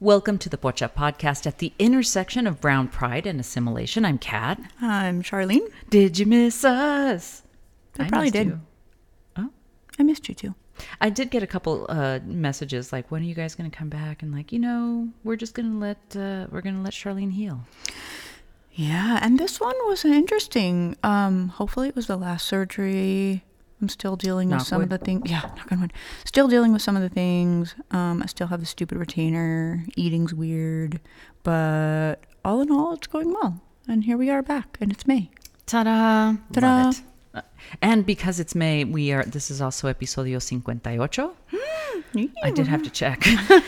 Welcome to the Pocha Podcast at the intersection of brown pride and assimilation. I'm Kat. I'm Charlene. Did you miss us? I probably did. You. Oh, I missed you too. I did get a couple messages like, "When are you guys going to come back?" And we're just going to let Charlene heal. Yeah, and this one was interesting. Hopefully, it was the last surgery. I'm still dealing with some of the things. Yeah, knock on wood. Still dealing with some of the things. I still have the stupid retainer. Eating's weird. But all in all, it's going well. And here we are back. And it's May. Ta-da! Ta-da! Love it. And because it's May, this is also episodio 58. I did have to check.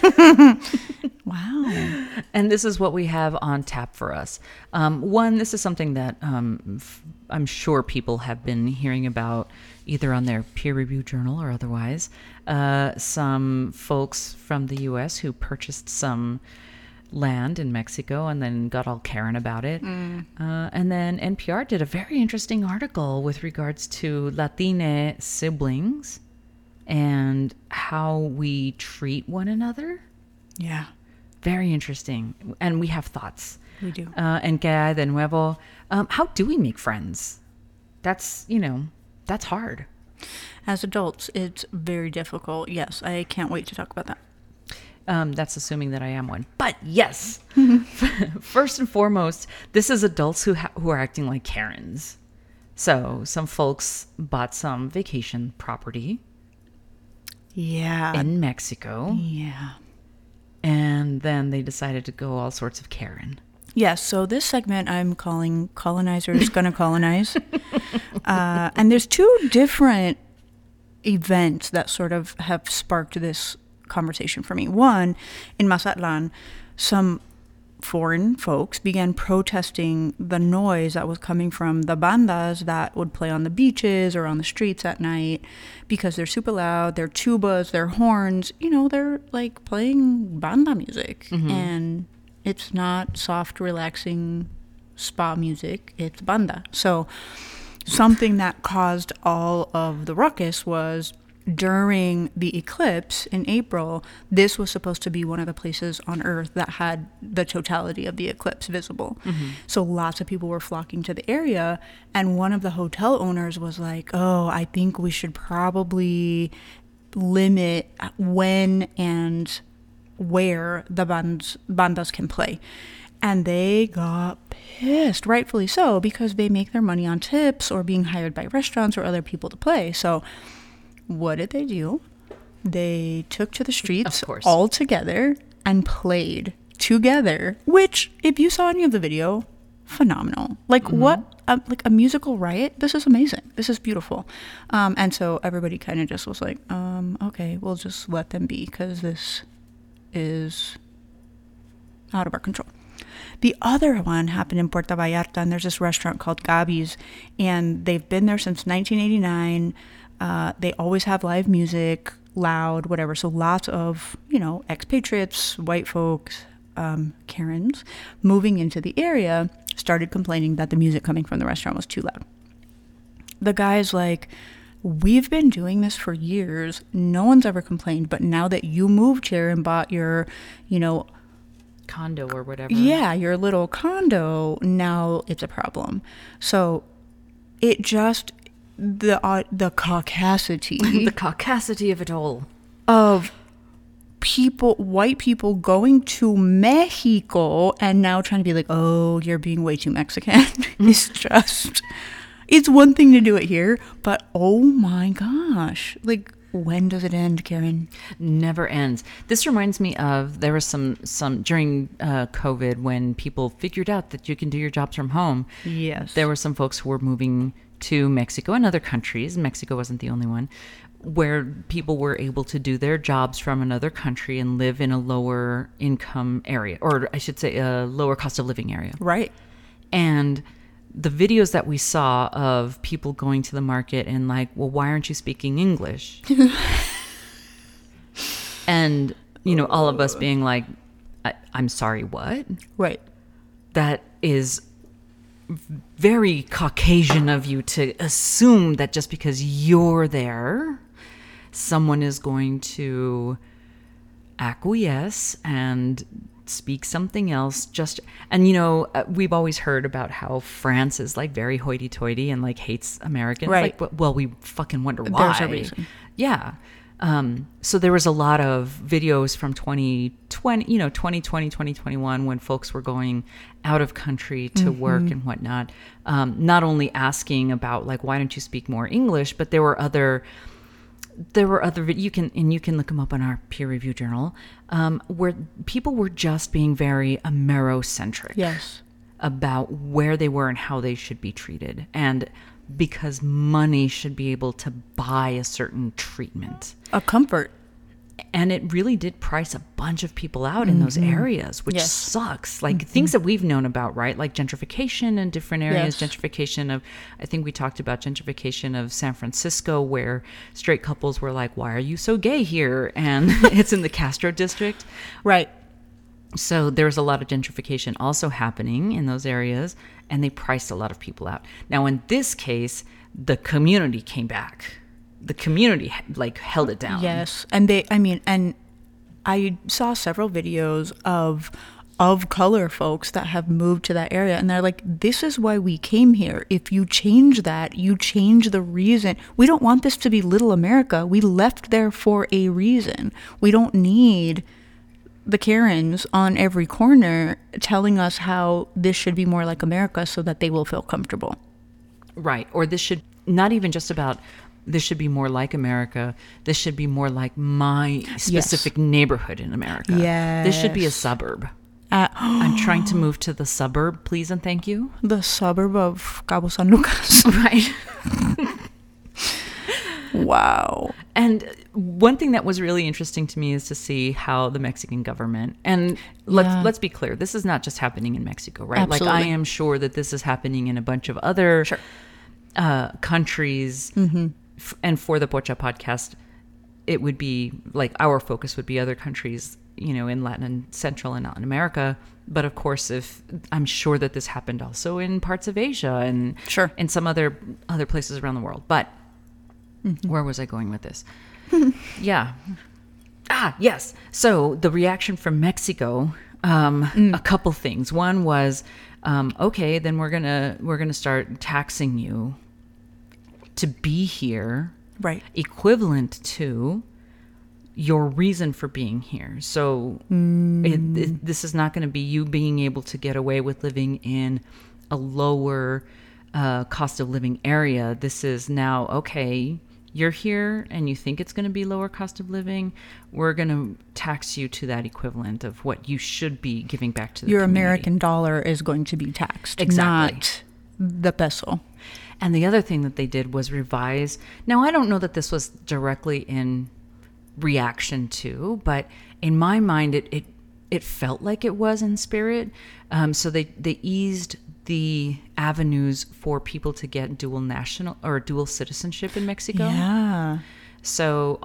Wow. And this is what we have on tap for us. One, this is something that I'm sure people have been hearing about either on their peer review journal or otherwise. Some folks from the U.S. who purchased some land in Mexico and then got all Karen about it. And then NPR did a very interesting article with regards to Latine siblings and how we treat one another. Yeah. Very interesting. And we have thoughts. We do. And que de nuevo, how do we make friends? That's hard. As adults, it's very difficult. Yes, I can't wait to talk about that. That's assuming that I am one. But yes, first and foremost, this is adults who are acting like Karens. So some folks bought some vacation property. Yeah. In Mexico. Yeah. And then they decided to go all sorts of Karen. Yes, so this segment I'm calling Colonizers Gonna Colonize. And there's two different events that sort of have sparked this conversation for me. One, in Mazatlan, some foreign folks began protesting the noise that was coming from the bandas that would play on the beaches or on the streets at night because they're super loud, their tubas, their horns, they're like playing banda music. Mm-hmm. And it's not soft, relaxing spa music, it's banda. So something that caused all of the ruckus was during the eclipse in April, this was supposed to be one of the places on Earth that had the totality of the eclipse visible. Mm-hmm. So lots of people were flocking to the area, and one of the hotel owners was like, "Oh, I think we should probably limit when and where the bandas can play." And they got pissed, rightfully so, because they make their money on tips or being hired by restaurants or other people to play. So what did they do? They took to the streets all together and played together, which, if you saw any of the video, phenomenal. Like, mm-hmm. What? Like a musical riot? This is amazing. This is beautiful. And so everybody kind of just was like, okay, we'll just let them be because this is out of our control. The other one happened in Puerto Vallarta, and there's this restaurant called Gaby's, and they've been there since 1989. They always have live music, loud, whatever. So lots of, expatriates, white folks, Karens, moving into the area, started complaining that the music coming from the restaurant was too loud. The guy's like, "We've been doing this for years. No one's ever complained. But now that you moved here and bought your, condo or whatever. Yeah, your little condo, now it's a problem." So it just... the caucasity the caucasity of it all, of people, white people going to Mexico and now trying to be like, "Oh, you're being way too Mexican." It's one thing to do it here, but oh my gosh, like, when does it end, Karen? Never ends. This reminds me of, there was some during COVID, when people figured out that you can do your jobs from home. Yes, there were some folks who were moving to Mexico and other countries. Mexico wasn't the only one, where people were able to do their jobs from another country and live in a lower income area, or I should say a lower cost of living area. Right. And the videos that we saw of people going to the market and like, "Well, why aren't you speaking English?" And, all of us being like, I'm sorry, what? Right. That is very Caucasian of you to assume that just because you're there, someone is going to acquiesce and speak something else. And we've always heard about how France is like very hoity-toity and like hates Americans. Right. Like, well, we fucking wonder why. There's a reason. Yeah. So there was a lot of videos from 2020, 2021, when folks were going out of country to work and whatnot, not only asking about like, why don't you speak more English, but there were other you can look them up on our peer review journal, where people were just being very Amerocentric. Yes. About where they were and how they should be treated, and because money should be able to buy a certain treatment, A comfort. and it really did price a bunch of people out in those areas, which Yes. sucks. Like things that we've known about, right? Like gentrification in different areas, Yes. gentrification of, I think we talked about gentrification of San Francisco, where straight couples were like, why are you so gay here? And it's in the Castro district. Right. So there was a lot of gentrification also happening in those areas, and they priced a lot of people out. Now, in this case, the community came back. The community like held it down. Yes. And I saw several videos of color folks that have moved to that area, and they're like, this is why we came here. If you change that, you change the reason. We don't want this to be little America. We left there for a reason. We don't need the Karens on every corner telling us how this should be more like America so that they will feel comfortable. Right. Or this should not even just about, this should be more like America. This should be more like my specific neighborhood in America. This should be a suburb. I'm trying to move to the suburb, please and thank you. The suburb of Cabo San Lucas. Right. Wow. And one thing that was really interesting to me is to see how the Mexican government, and let's be clear, this is not just happening in Mexico, right? Absolutely. Like I am sure that this is happening in a bunch of other countries. And for the Pocha podcast, it would be like our focus would be other countries, in Latin and Central and Latin America. But of course, I'm sure that this happened also in parts of Asia and in some other places around the world. But where was I going with this? Yeah. Yes. So the reaction from Mexico, a couple things. One was, okay, then we're gonna start taxing you to be here, Right. equivalent to your reason for being here. So this is not going to be you being able to get away with living in a lower cost of living area. This is now, okay, you're here and you think it's going to be lower cost of living. We're going to tax you to that equivalent of what you should be giving back to the Your community. American dollar is going to be taxed, Exactly. not the peso. And the other thing that they did was revise. Now, I don't know that this was directly in reaction to, but in my mind, it felt like it was in spirit. So they eased the avenues for people to get dual national or dual citizenship in Mexico. Yeah. So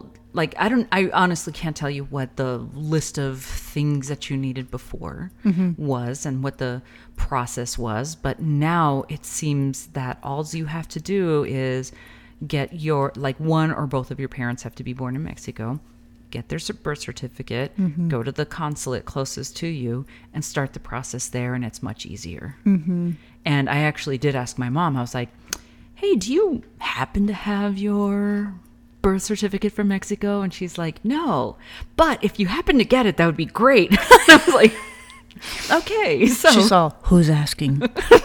I honestly can't tell you what the list of things that you needed before was and what the process was. But now it seems that all you have to do is get one or both of your parents have to be born in Mexico, get their birth certificate, go to the consulate closest to you and start the process there. And it's much easier. And I actually did ask my mom, I was like, hey, do you happen to have your birth certificate from Mexico? And she's like, no, but if you happen to get it, that would be great. I was like, okay. So She saw who's asking.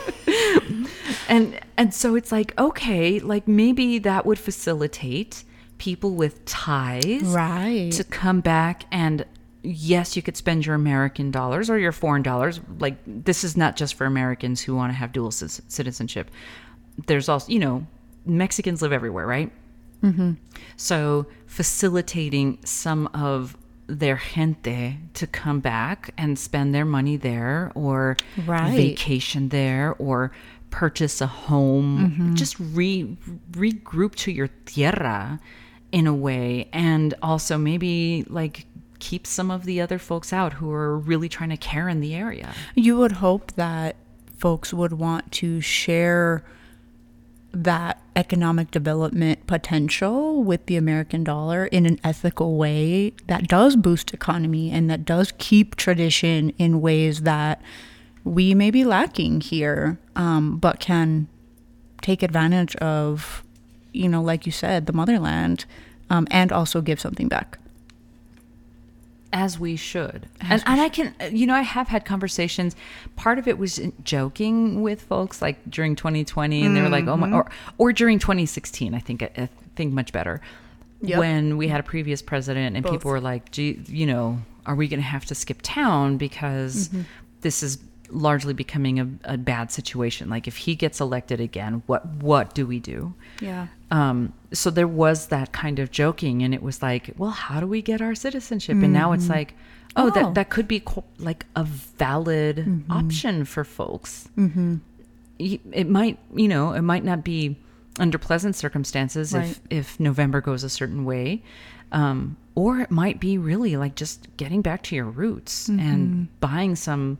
and so it's like, okay, like maybe that would facilitate people with ties Right. to come back, and yes, you could spend your American dollars or your foreign dollars. Like this is not just for Americans who want to have dual citizenship. There's also, Mexicans live everywhere, right? So facilitating some of their gente to come back and spend their money there, or Right. vacation there, or purchase a home, just regroup to your tierra in a way, and also maybe like keep some of the other folks out who are really trying to care in the area. You would hope that folks would want to share that economic development potential with the American dollar in an ethical way that does boost economy and that does keep tradition in ways that we may be lacking here, but can take advantage of, like you said, the motherland, and also give something back. As we should. And I can, I have had conversations. Part of it was joking with folks like during 2020, and they were like, oh my, or during 2016, I think much better. Yep. When we had a previous president and people were like, gee, are we going to have to skip town because this is largely becoming a bad situation? Like if he gets elected again, what do we do? Yeah. So there was that kind of joking, and it was like, well, how do we get our citizenship? And now it's like, that could be like a valid option for folks. It might, it might not be under pleasant circumstances, right, if November goes a certain way. Or it might be really like just getting back to your roots and buying some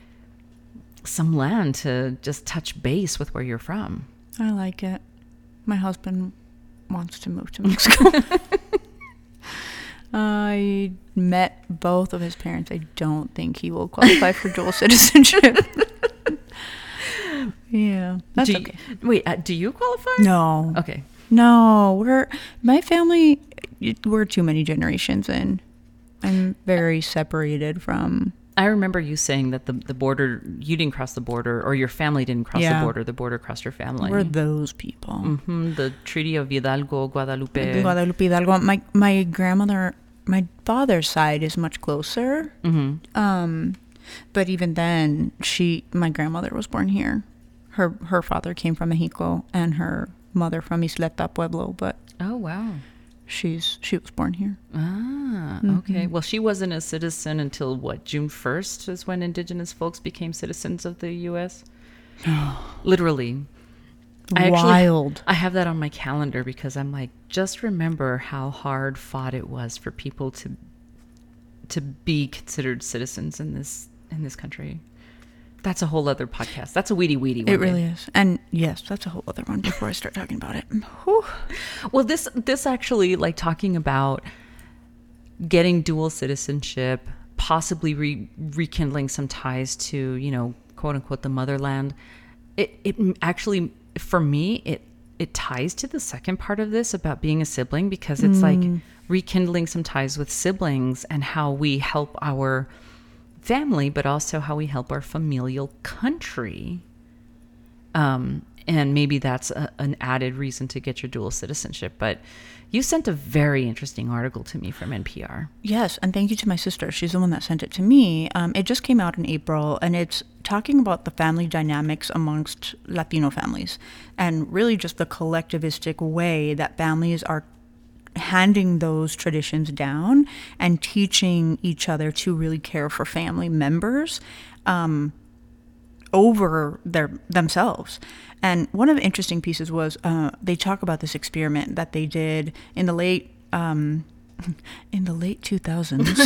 land to just touch base with where you're from. I like it. My husband wants to move to Mexico. I met both of his parents. I don't think he will qualify for dual citizenship. Yeah, that's okay. Wait, do you qualify? No. Okay. No, my family, we're too many generations in. I'm very separated from... I remember you saying that the border, you didn't cross the border, or your family didn't cross the border crossed your family. We're those people. The Treaty of Hidalgo, Guadalupe. Guadalupe Hidalgo. My grandmother, my father's side is much closer. But even then, my grandmother was born here. Her father came from Mexico and her mother from Isleta Pueblo. But oh, wow. She was born here. Okay. Well, she wasn't a citizen until June 1st is when indigenous folks became citizens of the U.S. Literally. Wild. I have that on my calendar because I'm like, just remember how hard fought it was for people to be considered citizens in this country. That's a whole other podcast. That's a weedy one. It really is. And yes, that's a whole other one before I start talking about it. Whew. Well, this actually, like talking about getting dual citizenship, possibly rekindling some ties to, quote unquote, the motherland. It actually, for me, it ties to the second part of this about being a sibling, because it's like rekindling some ties with siblings and how we help our family, but also how we help our familial country. And maybe that's an added reason to get your dual citizenship. But you sent a very interesting article to me from NPR. Yes, and thank you to my sister. She's the one that sent it to me. It just came out in April, and it's talking about the family dynamics amongst Latino families, and really just the collectivistic way that families are handing those traditions down and teaching each other to really care for family members over themselves. And one of the interesting pieces was they talk about this experiment that they did in the late 2000s.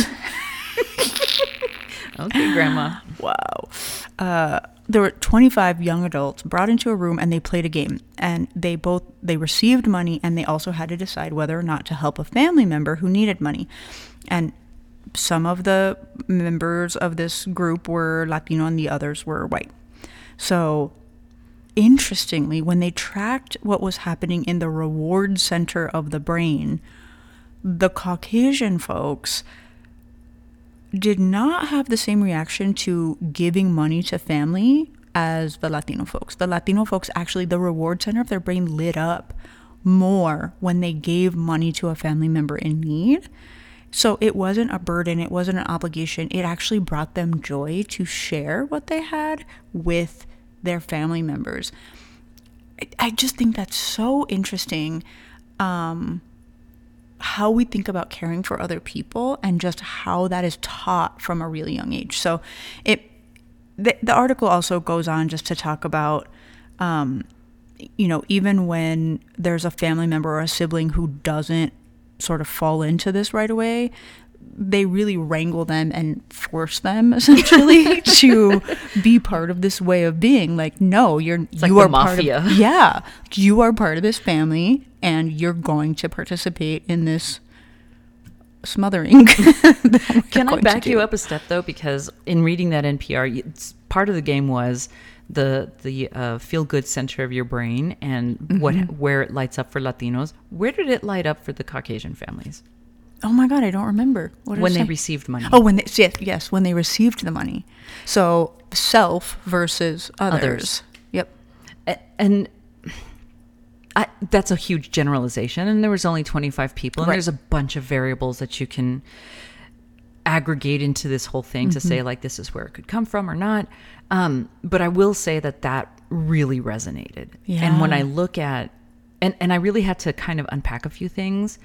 Okay, Grandma. Wow. There were 25 young adults brought into a room, and they played a game, and they received money, and they also had to decide whether or not to help a family member who needed money. And some of the members of this group were Latino and the others were white. So interestingly, when they tracked what was happening in the reward center of the brain, the Caucasian folks did not have the same reaction to giving money to family as the Latino folks. The Latino folks, actually, the reward center of their brain lit up more when they gave money to a family member in need. So it wasn't a burden, it wasn't an obligation. It actually brought them joy to share what they had with their family members. I just think that's so interesting. How we think about caring for other people and just how that is taught from a really young age. So the article also goes on just to talk about, even when there's a family member or a sibling who doesn't sort of fall into this right away, they really wrangle them and force them essentially to be part of this way of being. Like, no, you like are the mafia. part of, yeah, you are part of this family, and you're going to participate in this smothering. Can I back you up a step though? Because in reading that NPR, part of the game was the feel good center of your brain and where it lights up for Latinos. Where did it light up for the Caucasian families? Oh my God, I don't remember. When they received money. Oh, yes, when they received the money. So self versus others. Yep. And that's a huge generalization, and there was only 25 people, and there's a bunch of variables that you can aggregate into this whole thing to say, like, this is where it could come from or not. But I will say that really resonated. Yeah. And when I look at, and I really had to kind of unpack a few things.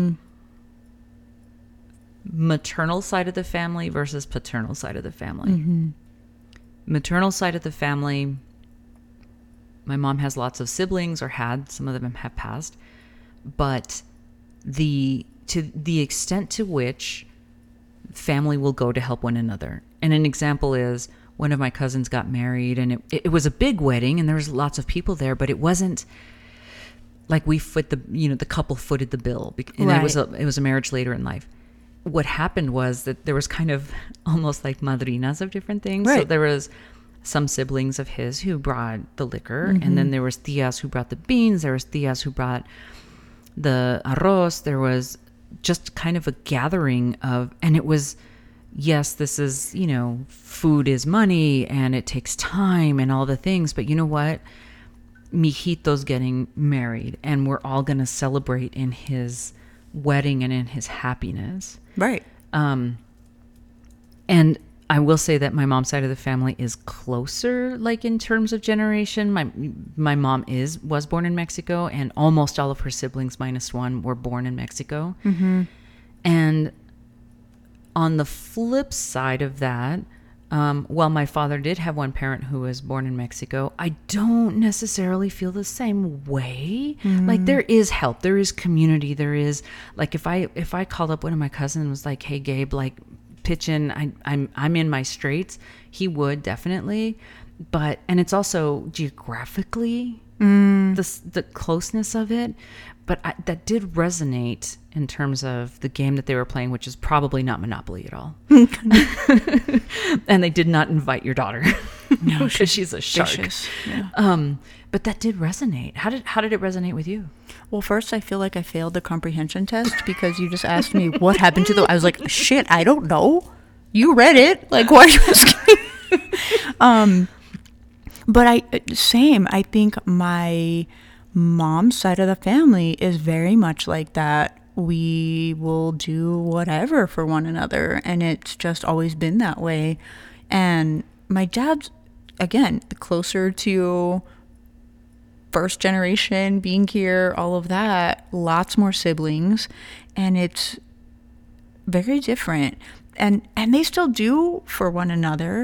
Maternal side of the family versus paternal side of the family. Maternal side of the family, my mom has lots of siblings, or had, some of them have passed, but to the extent to which family will go to help one another. And an example is one of my cousins got married, and it was a big wedding, and there was lots of people there, but it wasn't like the couple footed the bill, and it was a marriage later in life. What happened was that there was kind of almost like madrinas of different things. Right. So there was some siblings of his who brought the liquor, and then there was tias who brought the beans, there was tias who brought the arroz. There was just kind of a gathering of, and it was, yes, this is, food is money and it takes time and all the things, but you know what? Mijito's getting married, and we're all going to celebrate in his wedding and in his happiness. Right. And I will say that my mom's side of the family is closer, like in terms of generation. My mom was born in Mexico, and almost all of her siblings, minus one, were born in Mexico. And on the flip side of that, while my father did have one parent who was born in Mexico, I don't necessarily feel the same way. Like, there is help, there is community, there is, like, if I called up one of my cousins and was like, hey Gabe, like, pitch in, I'm in my straits, he would definitely. And it's also geographically the closeness of it. But that did resonate in terms of the game that they were playing, which is probably not Monopoly at all. And they did not invite your daughter, because she's a shark. Yeah. But that did resonate. How did it resonate with you? Well, first, I feel like I failed the comprehension test, because you just asked me what happened to I was like, shit, I don't know. You read it. Like, why are you asking me? But I think my mom's side of the family is very much like that. We will do whatever for one another, and it's just always been that way. And my dad's, again, closer to first generation, being here, all of that, lots more siblings, and it's very different. And they still do for one another,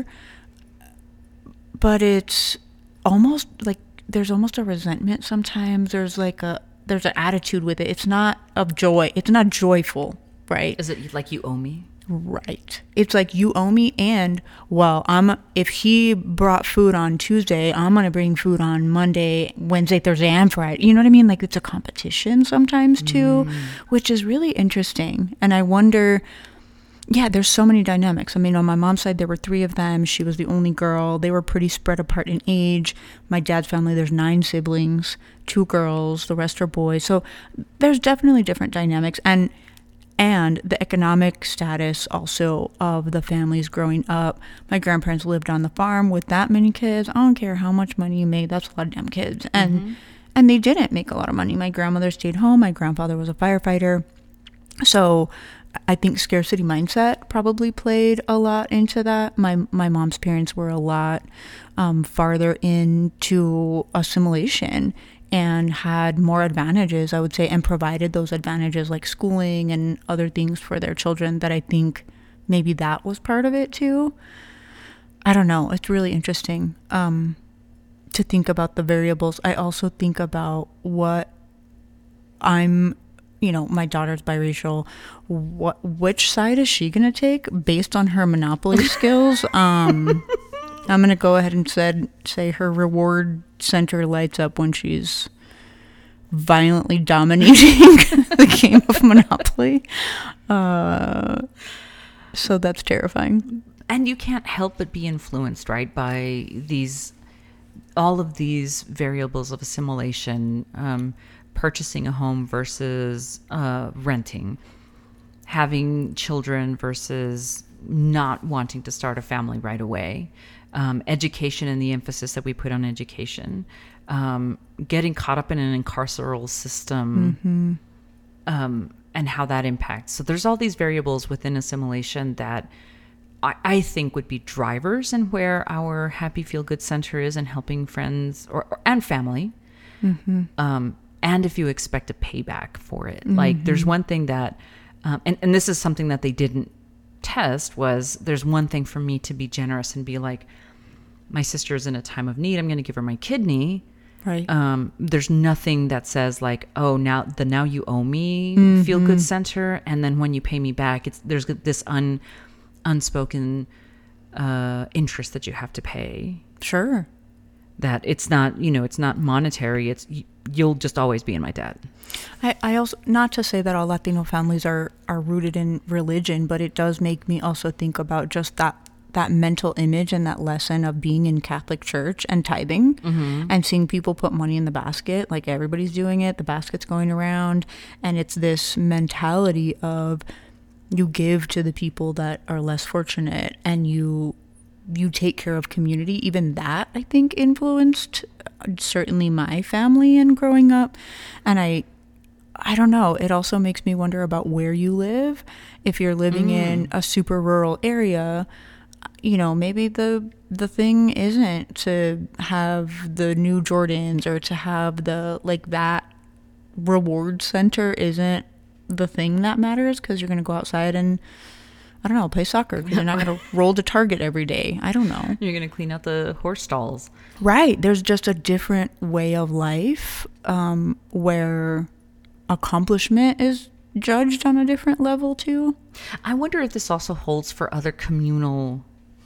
but it's almost like there's almost a resentment sometimes. There's an attitude with it. It's not of joy. It's not joyful, right? Is it like you owe me? Right. It's like you owe me, and if he brought food on Tuesday, I'm going to bring food on Monday, Wednesday, Thursday, and Friday. You know what I mean? Like, it's a competition sometimes too, which is really interesting. And I wonder, there's so many dynamics. I mean, on my mom's side, there were 3 of them. She was the only girl. They were pretty spread apart in age. My dad's family, there's 9 siblings, 2 girls, the rest are boys. So there's definitely different dynamics. And the economic status also of the families growing up. My grandparents lived on the farm with that many kids. I don't care how much money you made. That's a lot of damn kids. And they didn't make a lot of money. My grandmother stayed home. My grandfather was a firefighter. So I think scarcity mindset probably played a lot into that. My mom's parents were a lot farther into assimilation and had more advantages, I would say, and provided those advantages like schooling and other things for their children, that I think maybe that was part of it too. I don't know. It's really interesting to think about the variables. I also think about what I'm my daughter's biracial. Which side is she going to take based on her Monopoly skills? I'm going to go ahead and say her reward center lights up when she's violently dominating the game of Monopoly. So that's terrifying. And you can't help but be influenced, right, by all of these variables of assimilation, purchasing a home versus renting, having children versus not wanting to start a family right away, education and the emphasis that we put on education, getting caught up in an incarceral system, and how that impacts. So there's all these variables within assimilation that I think would be drivers in where our Happy Feel Good Center is and helping friends and family. And if you expect a payback for it, like there's one thing that, and this is something that they didn't test, was there's one thing for me to be generous and be like, my sister's in a time of need, I'm going to give her my kidney. Right. There's nothing that says like, oh, now you owe me Feel Good Center, and then when you pay me back, there's this unspoken interest that you have to pay. Sure. That it's not, it's not monetary. You'll just always be in my debt. I also, not to say that all Latino families are rooted in religion, but it does make me also think about just that mental image and that lesson of being in Catholic church and tithing and seeing people put money in the basket, like everybody's doing it, the basket's going around, and it's this mentality of you give to the people that are less fortunate and you take care of community. Even that, I think, influenced certainly my family and growing up. And I don't know, it also makes me wonder about where you live. If you're living in a super rural area, maybe the thing isn't to have the new Jordans or to have that reward center isn't the thing that matters, because you're going to go outside and, I don't know, play soccer, because you're not going to roll to Target every day. I don't know. You're going to clean out the horse stalls. Right. There's just a different way of life where accomplishment is judged on a different level too. I wonder if this also holds for other communities,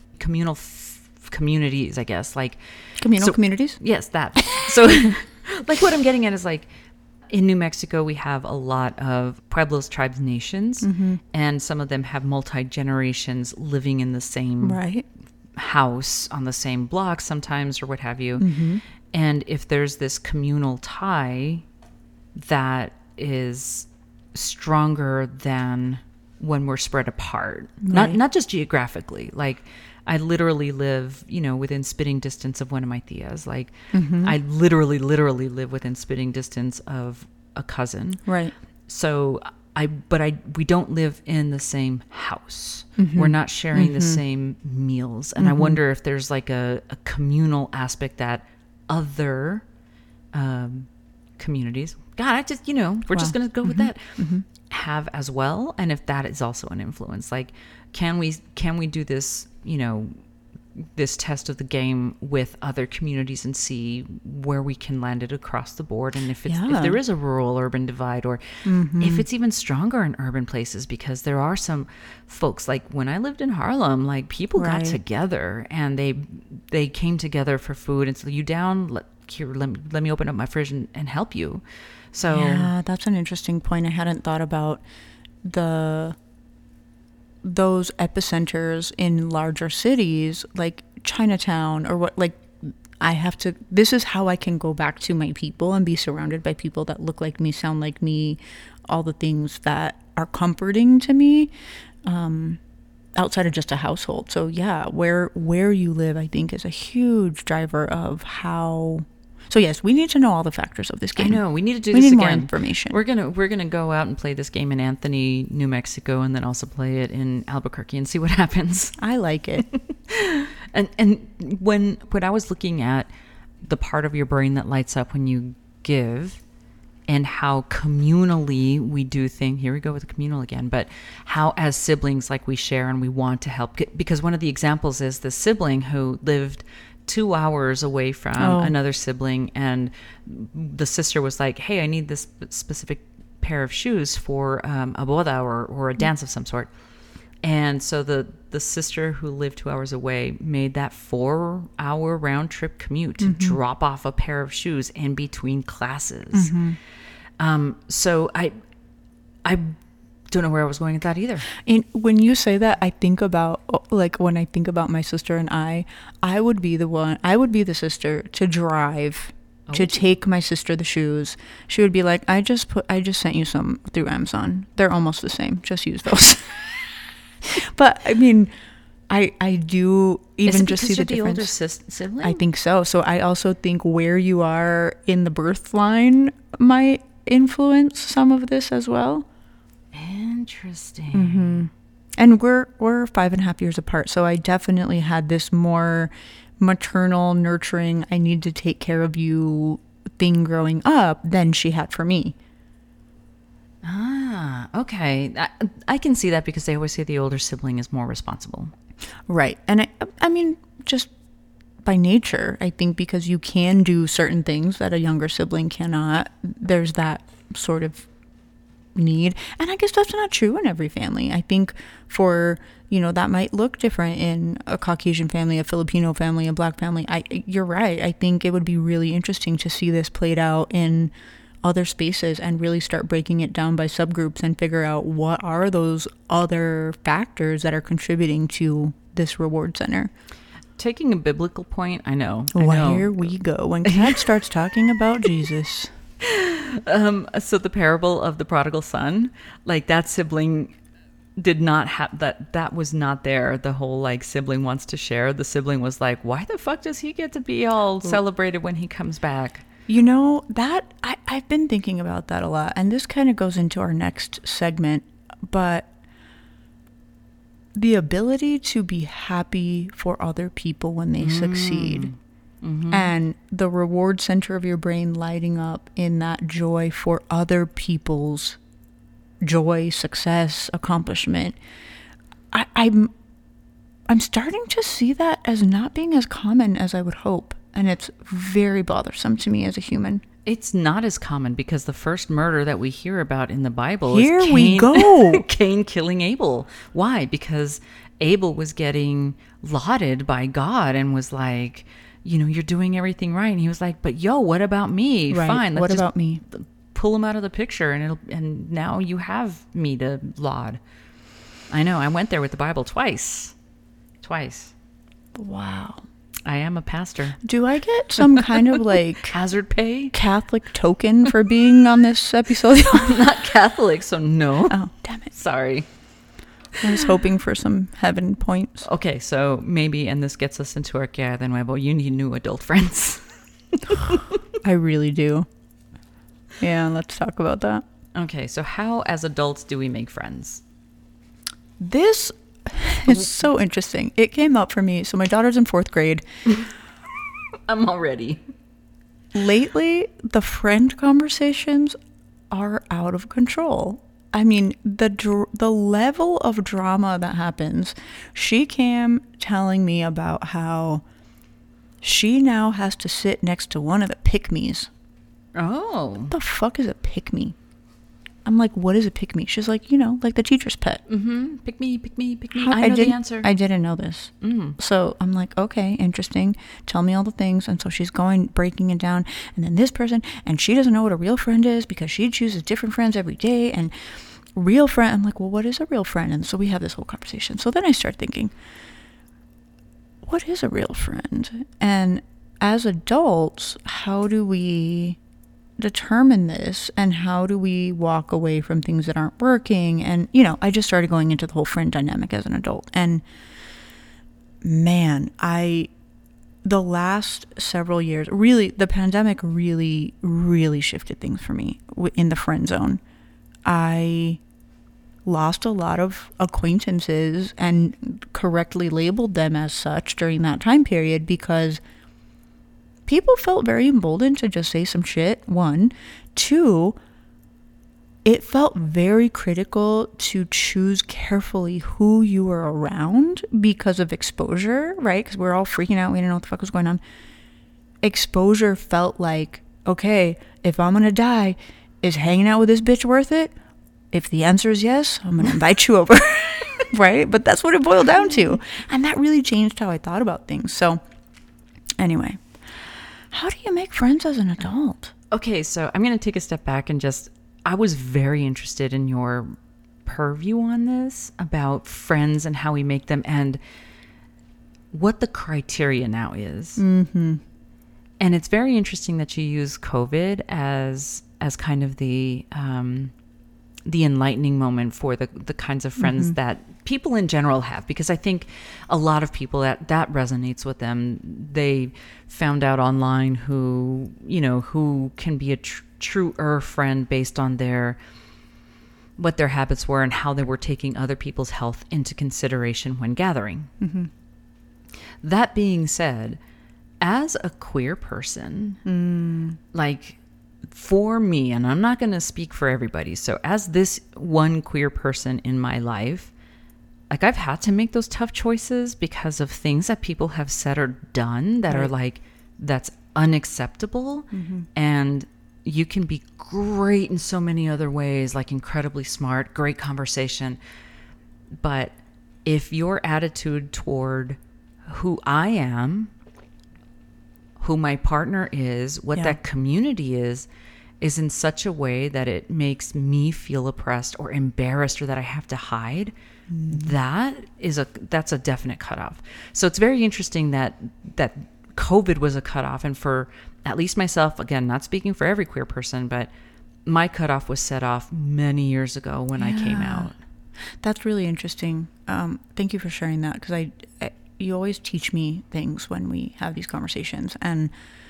I guess, like communal communities. Yes, that. So, like, what I'm getting at is like, in New Mexico, we have a lot of pueblos, tribes, nations, and some of them have multi-generations living in the same house on the same block sometimes, or what have you. And if there's this communal tie that is stronger than when we're spread apart, not just geographically. Like, I literally live, within spitting distance of one of my tias. Like, I literally live within spitting distance of a cousin. Right. So we don't live in the same house. We're not sharing the same meals. And I wonder if there's like a communal aspect that other communities, God, I just, we're just going to go with that, have as well. And if that is also an influence, like, can we do this, this test of the game with other communities and see where we can land it across the board, and if there is a rural urban divide, or if it's even stronger in urban places, because there are some folks, like when I lived in Harlem, like people got together and they came together for food, and so you down, let me open up my fridge and help you. So yeah, that's an interesting point. I hadn't thought about those epicenters in larger cities like Chinatown, or what, like, this is how I can go back to my people and be surrounded by people that look like me, sound like me, all the things that are comforting to me, outside of just a household. So yeah, where you live, I think, is a huge driver of how. So yes, we need to know all the factors of this game. I know, we need to do this again. We need more information. We're gonna go out and play this game in Anthony, New Mexico, and then also play it in Albuquerque and see what happens. I like it. and when I was looking at the part of your brain that lights up when you give, and how communally we do things. Here we go with the communal again, but how as siblings, like, we share and we want to help. Because one of the examples is the sibling who lived 2 hours away from another sibling, and the sister was like, hey, I need this specific pair of shoes for a boda or a dance of some sort. And so the sister who lived 2 hours away made that 4-hour round trip commute to drop off a pair of shoes in between classes. So I don't know where I was going with that either. And when you say that, I think about, like, when I think about my sister and I would be the sister to drive to take my sister the shoes. She would be like, I just sent you some through Amazon. They're almost the same. Just use those. But I mean, I do even just see the difference. Older sibling? I think so. So I also think where you are in the birth line might influence some of this as well. Interesting. And we're 5.5 years apart, so I definitely had this more maternal, nurturing, I need to take care of you thing growing up than she had for me. Ah, okay. I can see that because they always say the older sibling is more responsible. Right. And I mean, just by nature, I think because you can do certain things that a younger sibling cannot, there's that sort of need. And I guess that's not true in every family. I think for, that might look different in a Caucasian family, a Filipino family, a Black family. You're right. I think it would be really interesting to see this played out in other spaces and really start breaking it down by subgroups and figure out what are those other factors that are contributing to this reward center. Taking a biblical point, I know. Here we go. When Kat starts talking about Jesus. So the parable of the prodigal son, like that sibling did not have that was not there. The whole like sibling wants to share. The sibling was like, why the fuck does he get to be all celebrated when he comes back? That I've been thinking about that a lot, and this kind of goes into our next segment, but the ability to be happy for other people when they succeed, and the reward center of your brain lighting up in that joy for other people's joy, success, accomplishment. I'm starting to see that as not being as common as I would hope. And it's very bothersome to me as a human. It's not as common because the first murder that we hear about in the Bible is Cain, we go. Cain killing Abel. Why? Because Abel was getting lauded by God and was like, you're doing everything right. And he was like, but what about me? Right. Fine. What about me? Pull him out of the picture and now you have me to laud. I know. I went there with the Bible twice. Wow. I am a pastor. Do I get some kind of like hazard pay Catholic token for being on this episode? I'm not Catholic, so no. Oh, damn it. Sorry. I was hoping for some heaven points. Okay, so maybe, and this gets us into our Queda de Nuevo, you need new adult friends. I really do. Yeah, let's talk about that. Okay, so how as adults do we make friends? This is so interesting. It came up for me. So my daughter's in 4th grade. I'm already. Lately, the friend conversations are out of control. I mean, the level of drama that happens. She came telling me about how she now has to sit next to one of the pick-me's. Oh. What the fuck is a pick-me? I'm like, what is a pick-me? She's like, like the teacher's pet. Mm-hmm. Pick me. I know the answer. I didn't know this. So I'm like, okay, interesting. Tell me all the things. And so she's breaking it down. And then this person, and she doesn't know what a real friend is because she chooses different friends every day. And real friend, I'm like, well, what is a real friend? And so we have this whole conversation. So then I start thinking, what is a real friend? And as adults, how do we determine this, and how do we walk away from things that aren't working? And I just started going into the whole friend dynamic as an adult, and man, the last several years, really, the pandemic really shifted things for me in the friend zone. I lost a lot of acquaintances and correctly labeled them as such during that time period because people felt very emboldened to just say some shit, 1. 2, it felt very critical to choose carefully who you were around because of exposure, right? Because we're all freaking out. We didn't know what the fuck was going on. Exposure felt like, okay, if I'm going to die, is hanging out with this bitch worth it? If the answer is yes, I'm going to invite you over. Right? But that's what it boiled down to. And that really changed how I thought about things. So anyway, how do you make friends as an adult? Okay, so I'm going to take a step back and I was very interested in your purview on this about friends and how we make them and what the criteria now is. Mm-hmm. And it's very interesting that you use COVID as kind of the enlightening moment for the kinds of friends that people in general have, because I think a lot of people that resonates with them. They found out online who can be a truer friend based on what their habits were and how they were taking other people's health into consideration when gathering. Mm-hmm. That being said, as a queer person, like for me, and I'm not going to speak for everybody, so as this one queer person in my life, like I've had to make those tough choices because of things that people have said or done that are like, that's unacceptable. Mm-hmm. And you can be great in so many other ways, like incredibly smart, great conversation. But if your attitude toward who I am, who my partner is, what that community is in such a way that it makes me feel oppressed or embarrassed or that I have to hide, that's a definite cutoff. So it's very interesting that COVID was a cutoff. And for at least myself, again, not speaking for every queer person, but my cutoff was set off many years ago when I came out. That's really interesting. Thank you for sharing that, because you always teach me things when we have these conversations. And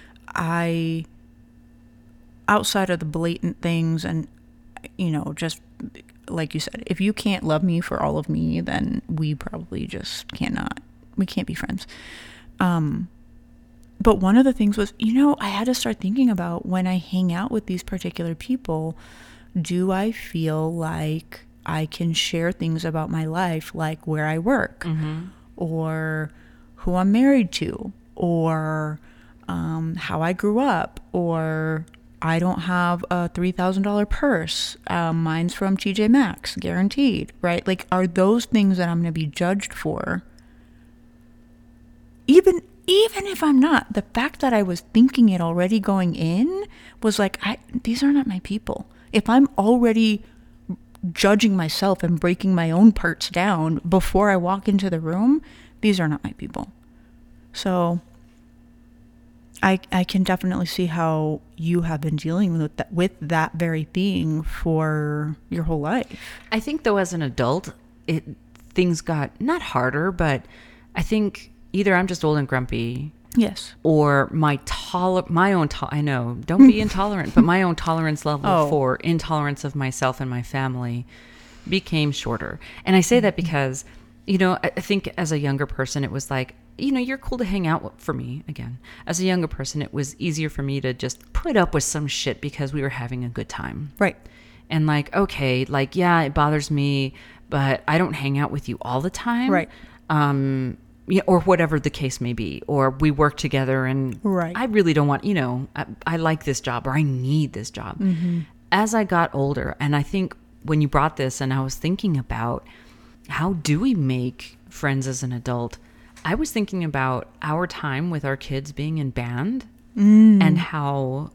outside of the blatant things and, just like you said, if you can't love me for all of me, then we probably just we can't be friends. But one of the things was, I had to start thinking about when I hang out with these particular people, do I feel like I can share things about my life, like where I work, or who I'm married to, or how I grew up, or I don't have a $3,000 purse. Mine's from TJ Maxx, guaranteed, right? Like, are those things that I'm going to be judged for? Even if I'm not, the fact that I was thinking it already going in was like, these are not my people. If I'm already judging myself and breaking my own parts down before I walk into the room, these are not my people. So I can definitely see how you have been dealing with that very thing for your whole life. I think, though, as an adult, things got not harder, but I think either I'm just old and grumpy. Yes. Or my own I know, don't be intolerant, but my own tolerance level for intolerance of myself and my family became shorter. And I say that because, I think as a younger person, it was like, you're cool to hang out for me. Again, as a younger person, it was easier for me to just put up with some shit because we were having a good time. Right. And like, okay, like, yeah, it bothers me, but I don't hang out with you all the time. Right. Or whatever the case may be, or we work together and I really don't want, I like this job or I need this job. Mm-hmm. As I got older, and I think when you brought this and I was thinking about how do we make friends as an adult, I was thinking about our time with our kids being in band and how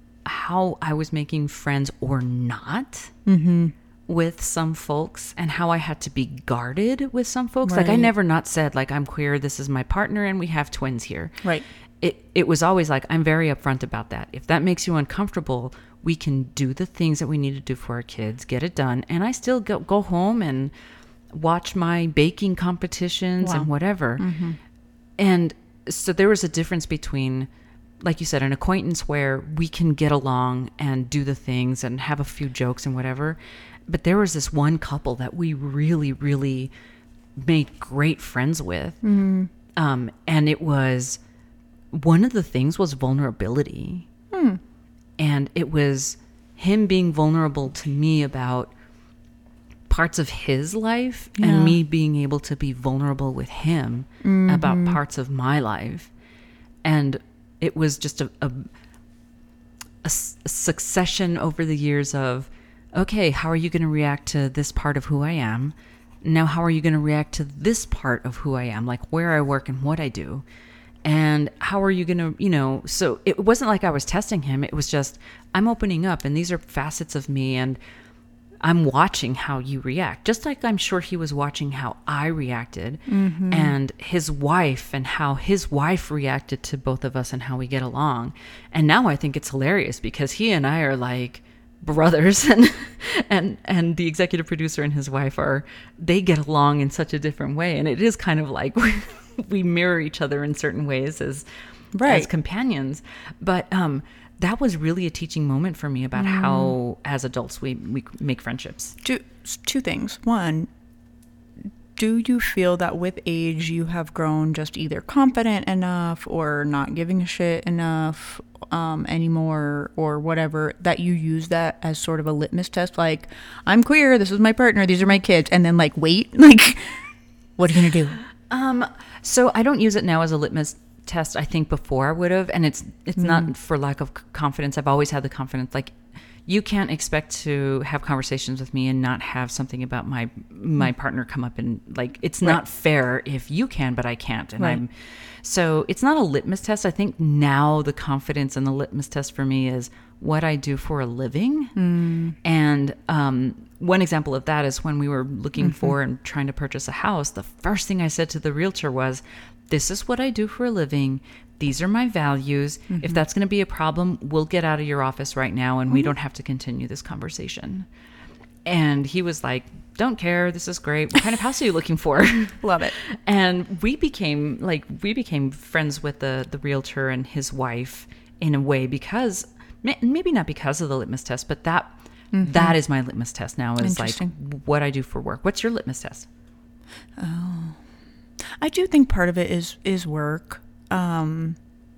I was making friends or not. Mm-hmm. With some folks, and how I had to be guarded with some folks. Right. Like I never not said like, I'm queer, this is my partner, and we have twins here. Right. It was always like, I'm very upfront about that. If that makes you uncomfortable, we can do the things that we need to do for our kids, get it done. And I still go home and watch my baking competitions and whatever. Mm-hmm. And so there was a difference between, like you said, an acquaintance where we can get along and do the things and have a few jokes and whatever. But there was this one couple that we really, really made great friends with. Mm-hmm. And it was, one of the things was vulnerability. And it was him being vulnerable to me about parts of his life and me being able to be vulnerable with him about parts of my life. And it was just a succession over the years of, okay, how are you going to react to this part of who I am? Now, how are you going to react to this part of who I am, like where I work and what I do? And how are you going to, so it wasn't like I was testing him. It was just, I'm opening up and these are facets of me and I'm watching how you react, just like I'm sure he was watching how I reacted and his wife and how his wife reacted to both of us and how we get along. And now I think it's hilarious because he and I are like brothers and the executive producer and his wife they get along in such a different way. And it is kind of like we mirror each other in certain ways as companions. But, that was really a teaching moment for me about how, as adults, we make friendships. Two things. One, do you feel that with age you have grown just either confident enough or not giving a shit enough anymore or whatever, that you use that as sort of a litmus test? Like, I'm queer, this is my partner, these are my kids, and then like, wait, like, what are you going to do? So I don't use it now as a litmus test. I think before I would have, and it's not for lack of confidence. I've always had the confidence. Like, you can't expect to have conversations with me and not have something about my partner come up, and like, it's not fair if you can but I can't, and so it's not a litmus test. I think now the confidence and the litmus test for me is what I do for a living. And one example of that is when we were looking for and trying to purchase a house, the first thing I said to the realtor was, this is what I do for a living. These are my values. If that's going to be a problem, we'll get out of your office right now and we don't have to continue this conversation. And he was like, don't care. This is great. What kind of house are you looking for? Love it. And we became friends with the realtor and his wife in a way because, maybe not because of the litmus test, but that is my litmus test now, is like what I do for work. What's your litmus test? Oh, I do think part of it is work. In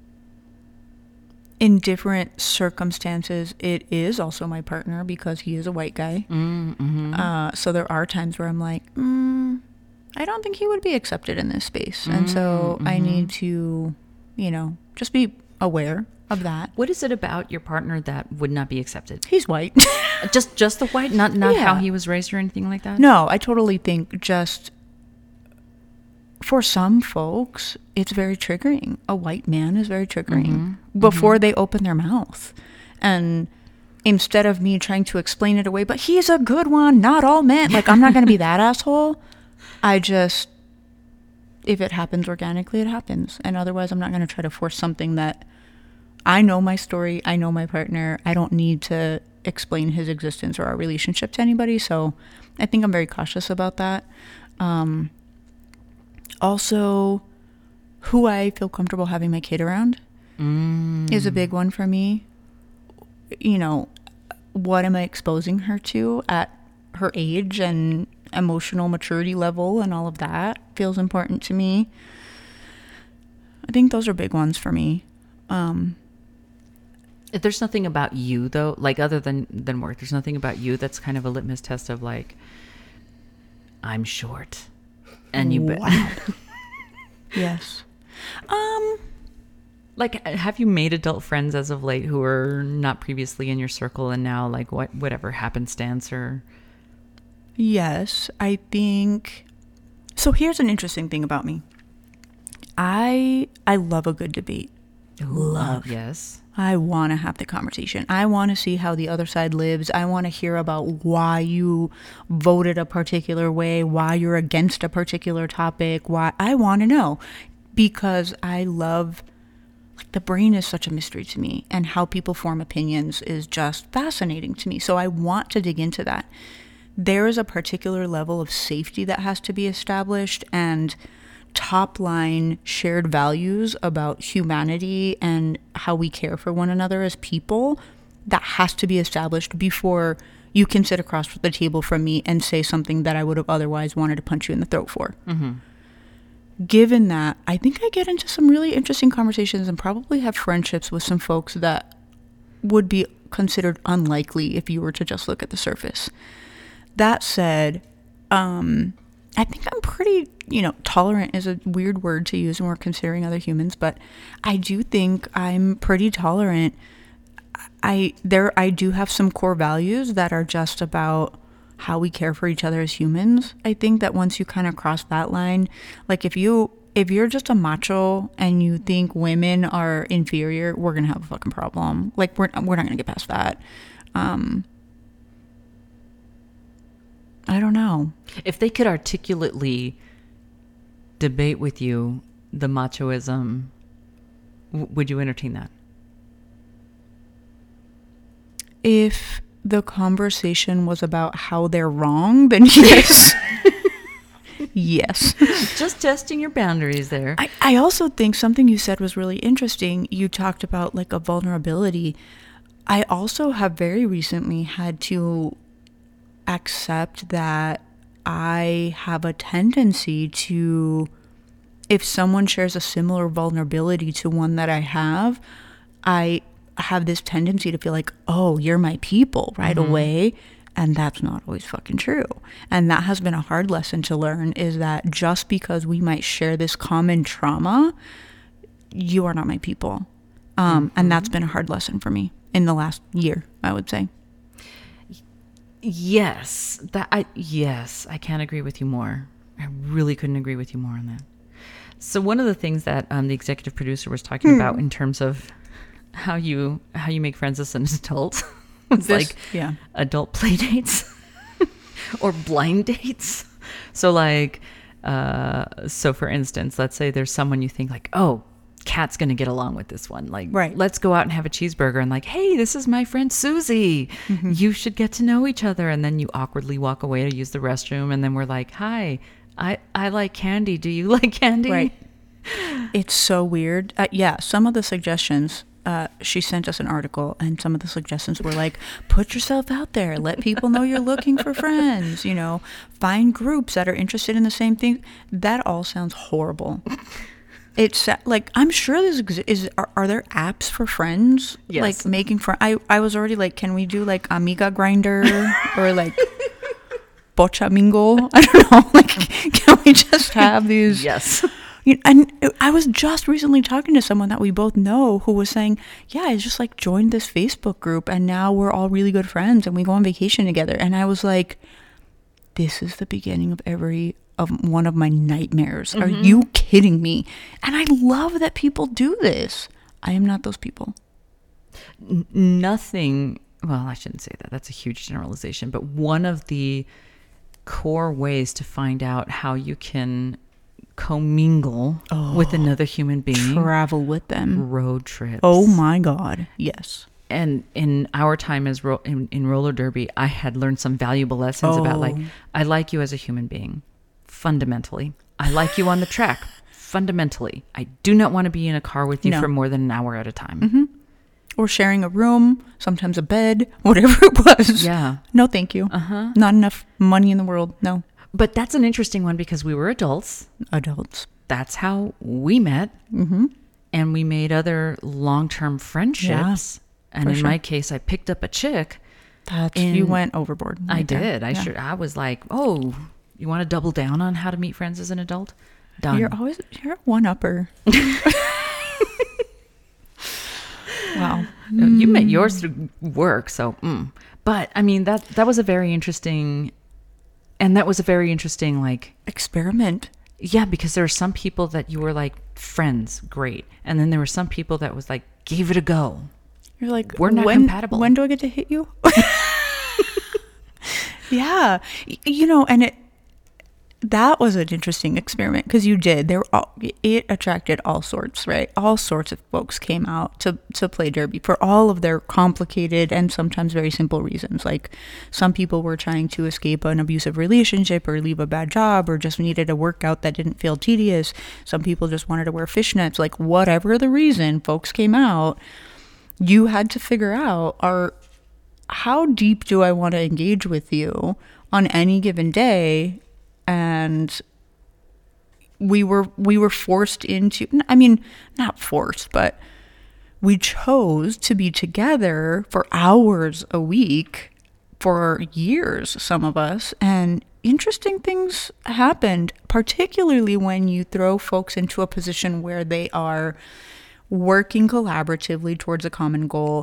different circumstances, it is also my partner because he is a white guy. So there are times where I'm like, I don't think he would be accepted in this space. And so I need to, just be aware of that. What is it about your partner that would not be accepted? He's white. just the white, not how he was raised or anything like that? No, I totally think just... For some folks, it's very triggering. A white man is very triggering before they open their mouth. And instead of me trying to explain it away, but he's a good one, not all men. Like, I'm not going to be that asshole. If it happens organically, it happens. And otherwise, I'm not going to try to force something that I know my story. I know my partner. I don't need to explain his existence or our relationship to anybody. So I think I'm very cautious about that. Also, who I feel comfortable having my kid around is a big one for me. What am I exposing her to at her age and emotional maturity level and all of that feels important to me. I think those are big ones for me. If there's nothing about you, though, like other than work, there's nothing about you that's kind of a litmus test of like, I'm short. And you wow. Yes. Like, have you made adult friends as of late who were not previously in your circle and now like whatever happenstance or? Yes, I think. So here's an interesting thing about me. I love a good debate. Love. Yes. I want to have the conversation. I want to see how the other side lives. I want to hear about why you voted a particular way, why you're against a particular topic, why. I want to know, because I love, like, the brain is such a mystery to me, and how people form opinions is just fascinating to me. So I want to dig into that. There is a particular level of safety that has to be established, and top line shared values about humanity and how we care for one another as people that has to be established before you can sit across the table from me and say something that I would have otherwise wanted to punch you in the throat for. Mm-hmm. Given that, I think I get into some really interesting conversations and probably have friendships with some folks that would be considered unlikely if you were to just look at the surface. That said, I think I'm pretty, tolerant is a weird word to use when we're considering other humans, but I do think I'm pretty tolerant I do have some core values that are just about how we care for each other as humans. I think that once you kind of cross that line, like if you're just a macho and you think women are inferior, we're gonna have a fucking problem. Like we're not gonna get past that. I don't know. If they could articulately debate with you the machoism, would you entertain that? If the conversation was about how they're wrong, then yes. Yes. Just testing your boundaries there. I also think something you said was really interesting. You talked about like a vulnerability. I also have very recently had to accept that I have a tendency to, if someone shares a similar vulnerability to one that I have this tendency to feel like, oh, you're my people right away. And that's not always fucking true. And that has been a hard lesson to learn, is that just because we might share this common trauma, you are not my people. And that's been a hard lesson for me in the last year, I would say. Yes, I can't agree with you more. I really couldn't agree with you more on that. So one of the things that the executive producer was talking about in terms of how you make friends as an adult was adult play dates or blind dates. So like, so for instance, let's say there's someone you think like, oh, Kat's going to get along with this one. Like, right. Let's go out and have a cheeseburger and like, hey, this is my friend Susie. You should get to know each other. And then you awkwardly walk away to use the restroom. And then we're like, hi, I like candy. Do you like candy? Right. It's so weird. Yeah. Some of the suggestions, she sent us an article, and some of the suggestions were like, put yourself out there, let people know you're looking for friends, find groups that are interested in the same thing. That all sounds horrible. It's like, I'm sure are there apps for friends? Yes. Like making friends. I was already like, can we do like Amiga Grinder or like Bochamingo? I don't know. Like, can we just have these? Yes. And I was just recently talking to someone that we both know who was saying, yeah, I just like joined this Facebook group and now we're all really good friends and we go on vacation together. And I was like, this is the beginning of one of my nightmares. Are you kidding me? And I love that people do this. I am not those people. Nothing. Well, I shouldn't say that. That's a huge generalization. But one of the core ways to find out how you can commingle with another human being, travel with them, road trips. Oh my God. Yes. And in our time as in roller derby, I had learned some valuable lessons about like, I like you as a human being, fundamentally. I like you on the track, fundamentally. I do not want to be in a car with you for more than an hour at a time. Or sharing a room, sometimes a bed, whatever it was. Yeah. No, thank you. Not enough money in the world. No. But that's an interesting one because we were adults. That's how we met. And we made other long-term friendships. Yeah, and in my case, I picked up a chick. You went overboard. I did. I was like, oh, you want to double down on how to meet friends as an adult? Done. You're a one-upper. Wow. You met yours through work, so. But I mean, that was a very interesting, like, experiment. Yeah, because there were some people that you were like friends, great, and then there were some people that was like, gave it a go. You're like, we're not compatible. When do I get to hit you? Yeah, and that was an interesting experiment because you did. It attracted all sorts, right? All sorts of folks came out to play derby for all of their complicated and sometimes very simple reasons. Like some people were trying to escape an abusive relationship or leave a bad job or just needed a workout that didn't feel tedious. Some people just wanted to wear fishnets. Like whatever the reason, folks came out. You had to figure out, how deep do I want to engage with you on any given day? And we were forced into, I mean, not forced, but we chose to be together for hours a week for years, some of us, and interesting things happened, particularly when you throw folks into a position where they are working collaboratively towards a common goal.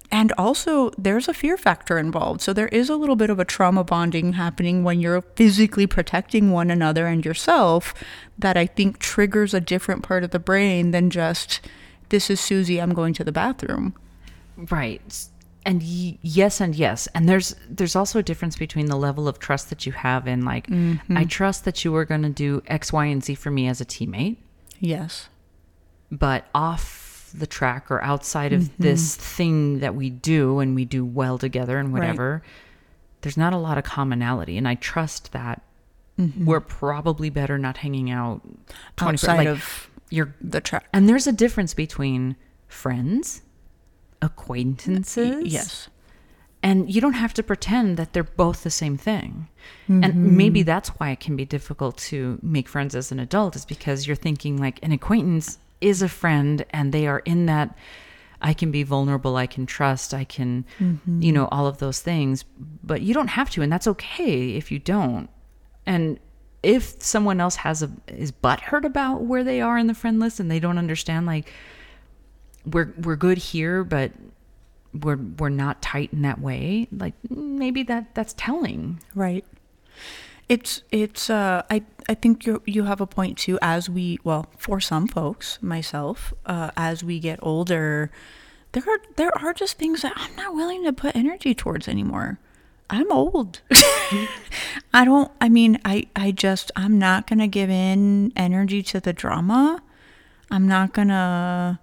And also, there's a fear factor involved. So there is a little bit of a trauma bonding happening when you're physically protecting one another and yourself that I think triggers a different part of the brain than just, this is Susie, I'm going to the bathroom. Right. And yes and yes. And there's also a difference between the level of trust that you have in, like, I trust that you are going to do X, Y, and Z for me as a teammate. Yes. But off the track or outside of this thing that we do and we do well together and whatever, there's not a lot of commonality. And I trust that we're probably better not hanging out Outside of the track. And there's a difference between friends, acquaintances. Yes. And you don't have to pretend that they're both the same thing. And maybe that's why it can be difficult to make friends as an adult, is because you're thinking like an acquaintance is a friend and they are in that, I can be vulnerable, I can trust, I can, you know, all of those things. But you don't have to, and that's okay if you don't. And if someone else is butthurt about where they are in the friend list and they don't understand, like, we're good here, but we're not tight in that way, like, maybe that's telling. Right. It's I think you have a point too, as for some folks, myself, as we get older, there are just things that I'm not willing to put energy towards anymore. I'm old. I'm not going to give in energy to the drama. I'm not going to,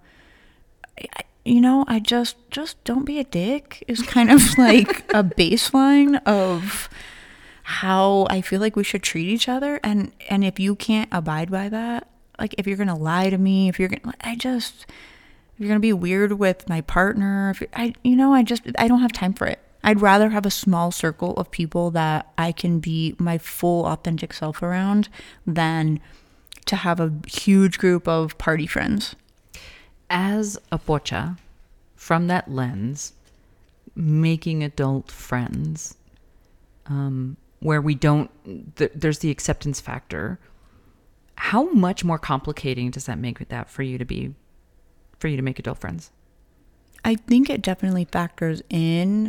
I just don't be a dick is kind of like a baseline of how I feel like we should treat each other. And if you can't abide by that, like, if you're going to lie to me, if you're going to be weird with my partner, I don't have time for it. I'd rather have a small circle of people that I can be my full authentic self around than to have a huge group of party friends. As a pocha, from that lens, making adult friends, where we don't, there's the acceptance factor. How much more complicating does that make that for you to make adult friends? I think it definitely factors in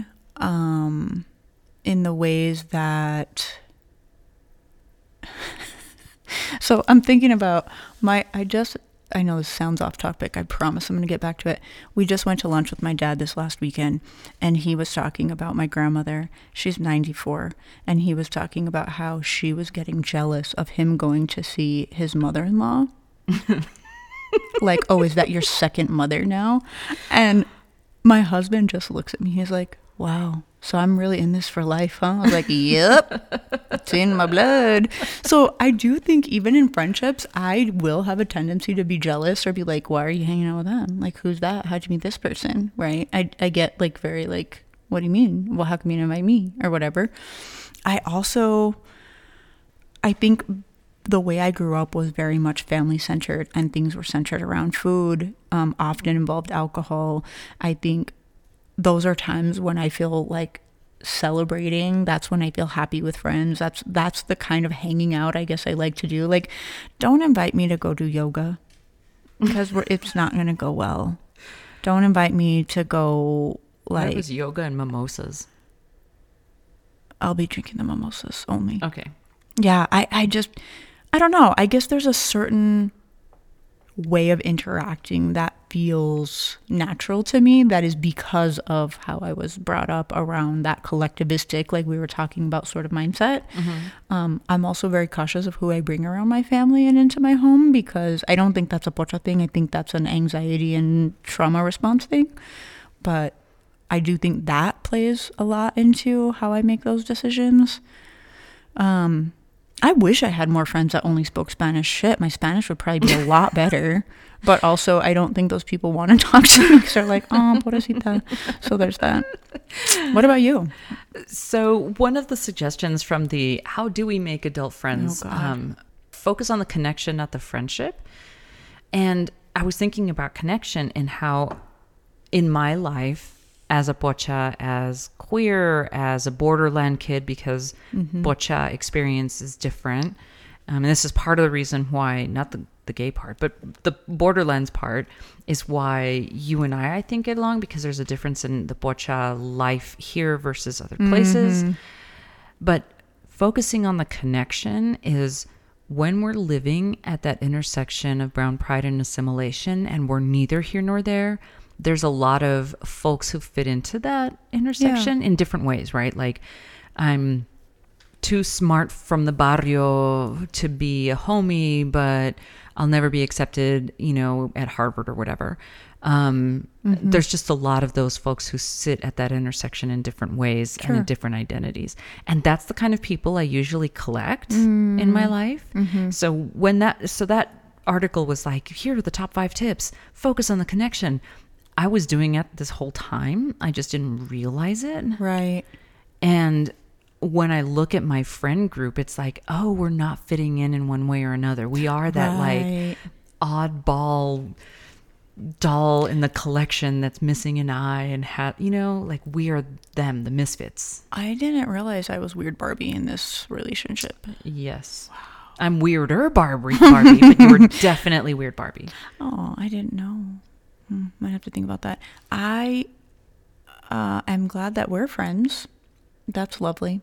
the ways that, so I'm thinking about I know this sounds off topic. I promise I'm going to get back to it. We just went to lunch with my dad this last weekend, and he was talking about my grandmother. She's 94, and he was talking about how she was getting jealous of him going to see his mother-in-law. Like, oh, is that your second mother now? And my husband just looks at me. He's like, wow, so I'm really in this for life, huh? I was like, yep, it's in my blood. So I do think even in friendships, I will have a tendency to be jealous or be like, why are you hanging out with them? Like, who's that? How'd you meet this person? Right? I get like very like, what do you mean? Well, how come you invite me or whatever? I think the way I grew up was very much family centered, and things were centered around food, often involved alcohol. I think those are times when I feel like celebrating. That's when I feel happy with friends. That's the kind of hanging out I guess I like to do. Like, don't invite me to go do yoga because it's not going to go well. Don't invite me to go, like, That was yoga and mimosas. I'll be drinking the mimosas only. Okay. Yeah, I don't know. I guess there's a certain way of interacting that feels natural to me, that is because of how I was brought up around that collectivistic, like we were talking about, sort of mindset. I'm also very cautious of who I bring around my family and into my home, because I don't think that's a pocha thing. I think that's an anxiety and trauma response thing. But I do think that plays a lot into how I make those decisions. I wish I had more friends that only spoke Spanish. Shit, my Spanish would probably be a lot better. But also, I don't think those people want to talk to me because they're like, oh, pobrecita. So there's that. What about you? So one of the suggestions from the How Do We Make Adult Friends, focus on the connection, not the friendship. And I was thinking about connection and how in my life, as a pocha, as queer, as a borderland kid, because pocha experience is different. And this is part of the reason why, not the the gay part, but the Borderlands part is why you and I think, get along, because there's a difference in the Pocha life here versus other places. But focusing on the connection is when we're living at that intersection of brown pride and assimilation, and we're neither here nor there, there's a lot of folks who fit into that intersection in different ways, right? Like, I'm too smart from the barrio to be a homie, but I'll never be accepted, at Harvard or whatever. There's just a lot of those folks who sit at that intersection in different ways and in different identities. And that's the kind of people I usually collect in my life. So when that article was like, here are the top 5 tips, focus on the connection. I was doing it this whole time. I just didn't realize it. Right. And when I look at my friend group, it's like, oh, we're not fitting in one way or another. We are that like oddball doll in the collection that's missing an eye and like we are them, the misfits. I didn't realize I was weird Barbie in this relationship. Yes. Wow. I'm weirder Barbie, but you were definitely weird Barbie. Oh, I didn't know. Might have to think about that. I am glad that we're friends. That's lovely.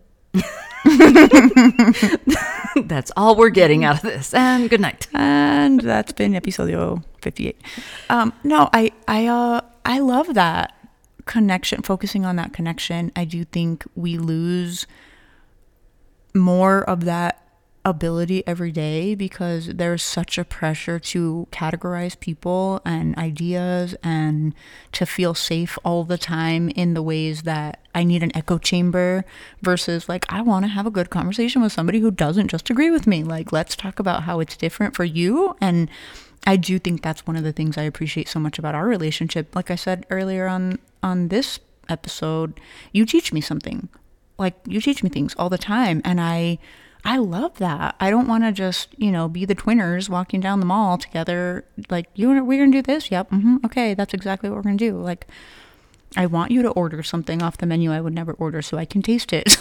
That's all we're getting out of this. And good night. And that's been episodio 58. No, I love that connection, focusing on that connection. I do think we lose more of that ability every day because there's such a pressure to categorize people and ideas and to feel safe all the time in the ways that I need an echo chamber versus like I want to have a good conversation with somebody who doesn't just agree with me. Like, let's talk about how it's different for you. And I do think that's one of the things I appreciate so much about our relationship. Like I said earlier on this episode, you teach me something. Like, you teach me things all the time, and I love that. I don't want to just, be the twinners walking down the mall together. Like, we're going to do this? Yep. Okay, that's exactly what we're going to do. Like, I want you to order something off the menu I would never order so I can taste it.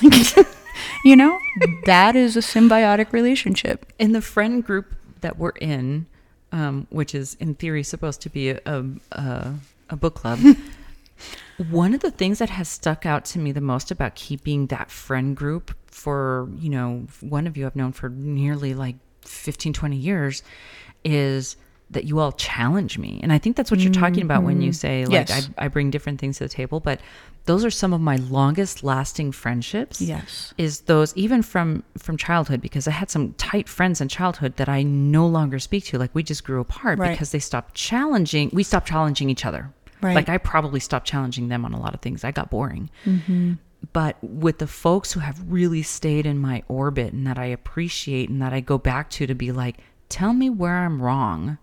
That is a symbiotic relationship. In the friend group that we're in, which is in theory supposed to be a book club, one of the things that has stuck out to me the most about keeping that friend group for, one of you I've known for nearly like 15, 20 years is that you all challenge me. And I think that's what you're talking about when you say, like, yes. I bring different things to the table. But those are some of my longest lasting friendships. Yes. Is those even from childhood, because I had some tight friends in childhood that I no longer speak to. Like, we just grew apart because we stopped challenging each other. Right. Like, I probably stopped challenging them on a lot of things. I got boring. But with the folks who have really stayed in my orbit and that I appreciate and that I go back to be like, tell me where I'm wrong.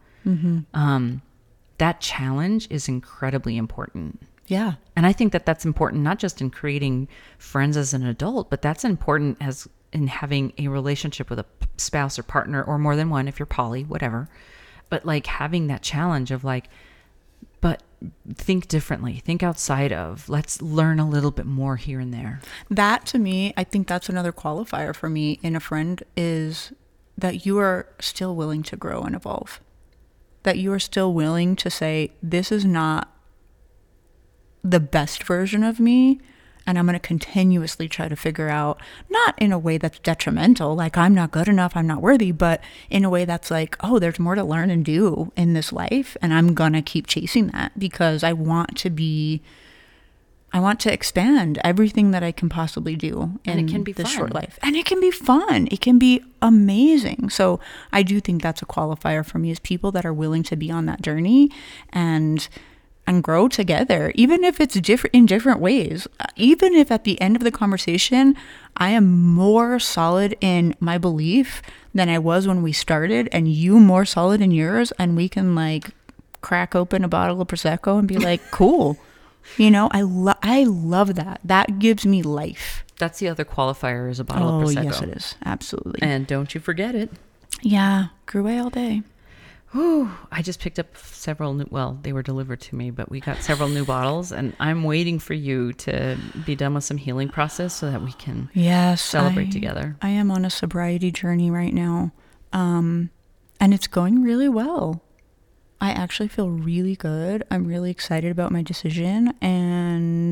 That challenge is incredibly important. Yeah. And I think that that's important, not just in creating friends as an adult, but that's important as in having a relationship with a spouse or partner or more than one, if you're poly, whatever. But like having that challenge of like, but think differently, think outside of, let's learn a little bit more here and there. That, to me, I think that's another qualifier for me in a friend, is that you are still willing to grow and evolve. That you are still willing to say, this is not the best version of me, and I'm going to continuously try to figure out, not in a way that's detrimental, like I'm not good enough, I'm not worthy, but in a way that's like, oh, there's more to learn and do in this life, and I'm going to keep chasing that because I want to expand everything that I can possibly do in this short life. And it can be fun. It can be amazing. So I do think that's a qualifier for me, is people that are willing to be on that journey and grow together, even if it's different in different ways. Even if at the end of the conversation, I am more solid in my belief than I was when we started, and you more solid in yours, and we can like crack open a bottle of Prosecco and be like, cool. I love that. That gives me life. That's the other qualifier, is a bottle of Prosecco. Oh, yes, it is. Absolutely. And don't you forget it. Yeah. Gruet all day. Whew, I just picked up several new, they were delivered to me, but we got several new bottles, and I'm waiting for you to be done with some healing process so that we can celebrate together. I am on a sobriety journey right now. And it's going really well. I actually feel really good. I'm really excited about my decision. And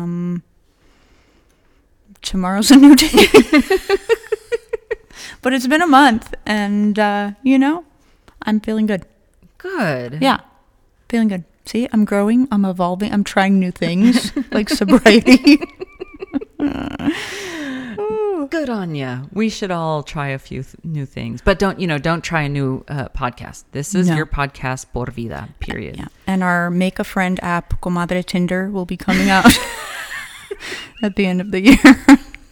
tomorrow's a new day. But it's been a month. And, I'm feeling good. Good. Yeah, feeling good. See, I'm growing. I'm evolving. I'm trying new things like sobriety. Good on ya. We should all try a few new things, but don't try a new podcast. This is your podcast por vida, period. Yeah. And our Make a Friend app, Comadre Tinder, will be coming out at the end of the year.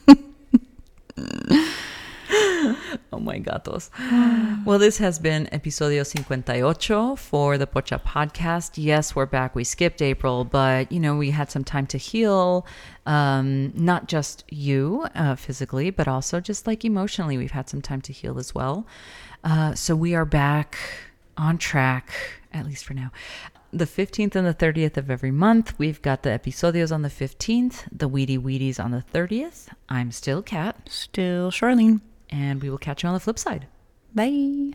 Oh my gatos. Well, this has been episodio 58 for the Pocha podcast. Yes, we're back. We skipped April, but we had some time to heal. Not just you physically, but also just like emotionally, we've had some time to heal as well. So we are back on track, at least for now. The 15th and the 30th of every month, we've got the episodios on the 15th, the Weedy Weedies on the 30th. I'm still Kat. Still Charlene. And we will catch you on the flip side. Bye.